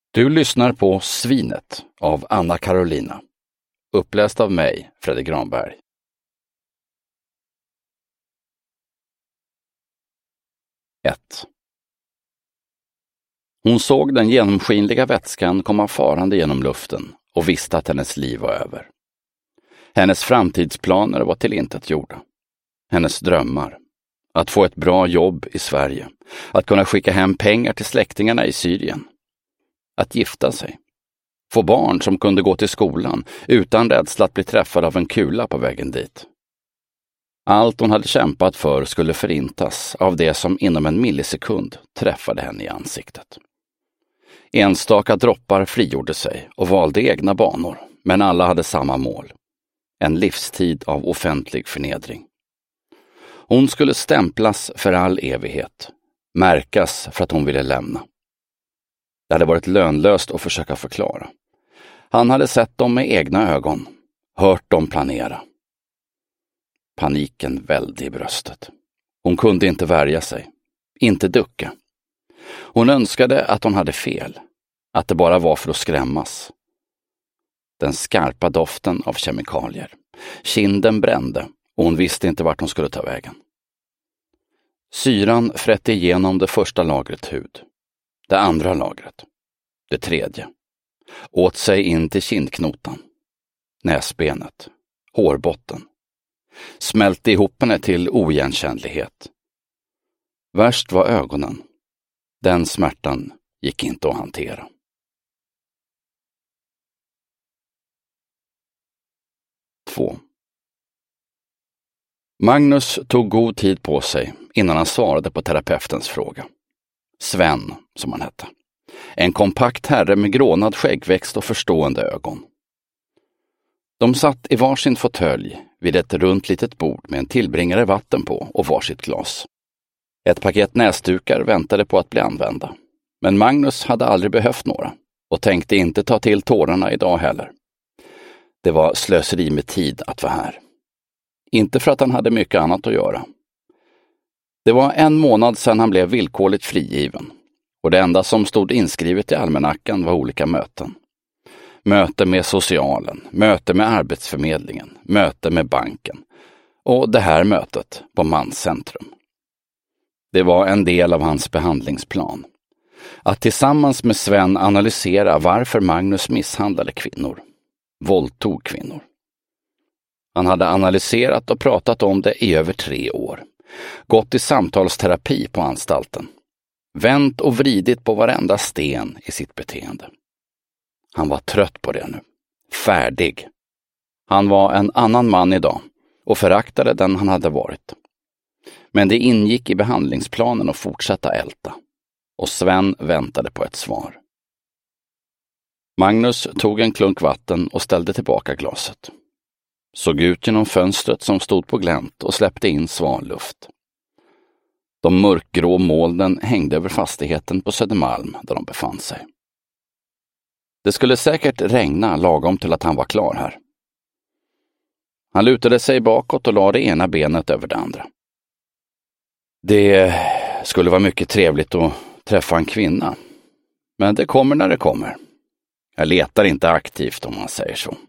Du lyssnar på Svinet av Anna Karolina. Uppläst av mig, Fredrik Granberg. 1. Hon såg den genomskinliga vätskan komma farande genom luften och visste att hennes liv var över. Hennes framtidsplaner var tillintetgjorda. Hennes drömmar. Att få ett bra jobb i Sverige. Att kunna skicka hem pengar till släktingarna i Syrien. Att gifta sig. Få barn som kunde gå till skolan utan rädsla att bli träffad av en kula på vägen dit. Allt hon hade kämpat för skulle förintas av det som inom en millisekund träffade henne i ansiktet. Enstaka droppar frigjorde sig och valde egna banor, men alla hade samma mål. En livstid av offentlig förnedring. Hon skulle stämplas för all evighet. Märkas för att hon ville lämna. Det hade varit lönlöst att försöka förklara. Han hade sett dem med egna ögon, hört dem planera. Paniken välde i bröstet. Hon kunde inte värja sig, inte ducka. Hon önskade att hon hade fel, att det bara var för att skrämmas. Den skarpa doften av kemikalier. Kinden brände och hon visste inte vart hon skulle ta vägen. Syran frätte igenom det första lagret hud. Det andra lagret. Det tredje. Åt sig in till kindknotan. Näsbenet. Hårbotten. Smälte ihop henne till oigenkännlighet. Värst var ögonen. Den smärtan gick inte att hantera. 2. Magnus tog god tid på sig innan han svarade på terapeutens fråga. Sven, som han hette. En kompakt herre med grånad skäggväxt och förstående ögon. De satt i varsin fåtölj vid ett runt litet bord med en tillbringare vatten på och varsitt glas. Ett paket näsdukar väntade på att bli använda. Men Magnus hade aldrig behövt några och tänkte inte ta till tårarna idag heller. Det var slöseri med tid att vara här. Inte för att han hade mycket annat att göra. Det var 1 månad sedan han blev villkorligt frigiven. Och det enda som stod inskrivet i almanackan var olika möten. Möte med socialen, möte med arbetsförmedlingen, möte med banken. Och det här mötet på Manscentrum. Det var en del av hans behandlingsplan. Att tillsammans med Sven analysera varför Magnus misshandlade kvinnor. Våldtog kvinnor. Han hade analyserat och pratat om det i över 3 år. Gått i samtalsterapi på anstalten. Vänt och vridit på varenda sten i sitt beteende. Han var trött på det nu. Färdig. Han var en annan man idag och föraktade den han hade varit. Men det ingick i behandlingsplanen att fortsätta älta. Och Sven väntade på ett svar. Magnus tog en klunk vatten och ställde tillbaka glaset. Såg ut genom fönstret som stod på glänt och släppte in sval luft. De mörkgrå molnen hängde över fastigheten på Södermalm där de befann sig. Det skulle säkert regna lagom till att han var klar här. Han lutade sig bakåt och lade det ena benet över det andra. Det skulle vara mycket trevligt att träffa en kvinna. Men det kommer när det kommer. Jag letar inte aktivt om man säger så.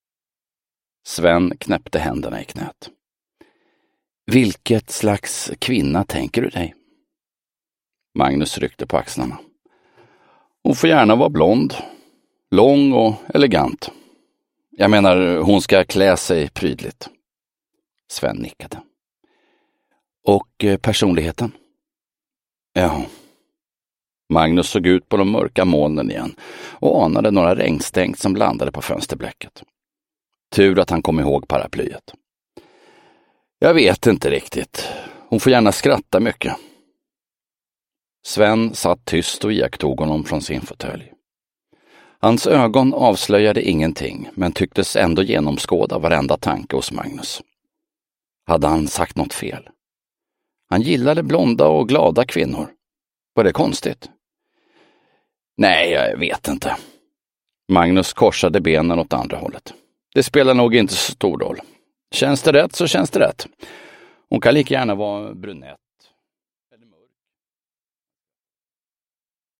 Sven knäppte händerna i knät. Vilket slags kvinna tänker du dig? Magnus ryckte på axlarna. Hon får gärna vara blond, lång och elegant. Jag menar, hon ska klä sig prydligt. Sven nickade. Och personligheten? Ja. Magnus såg ut på de mörka molnen igen och anade några regnstänk som landade på fönsterblecket. Tur att han kom ihåg paraplyet. Jag vet inte riktigt. Hon får gärna skratta mycket. Sven satt tyst och iakttog honom från sin fåtölj. Hans ögon avslöjade ingenting, men tycktes ändå genomskåda varenda tanke hos Magnus. Hade han sagt något fel? Han gillade blonda och glada kvinnor. Var det konstigt? Nej, jag vet inte. Magnus korsade benen åt andra hållet. Det spelar nog inte så stor roll. Känns det rätt så känns det rätt. Hon kan lika gärna vara brunett.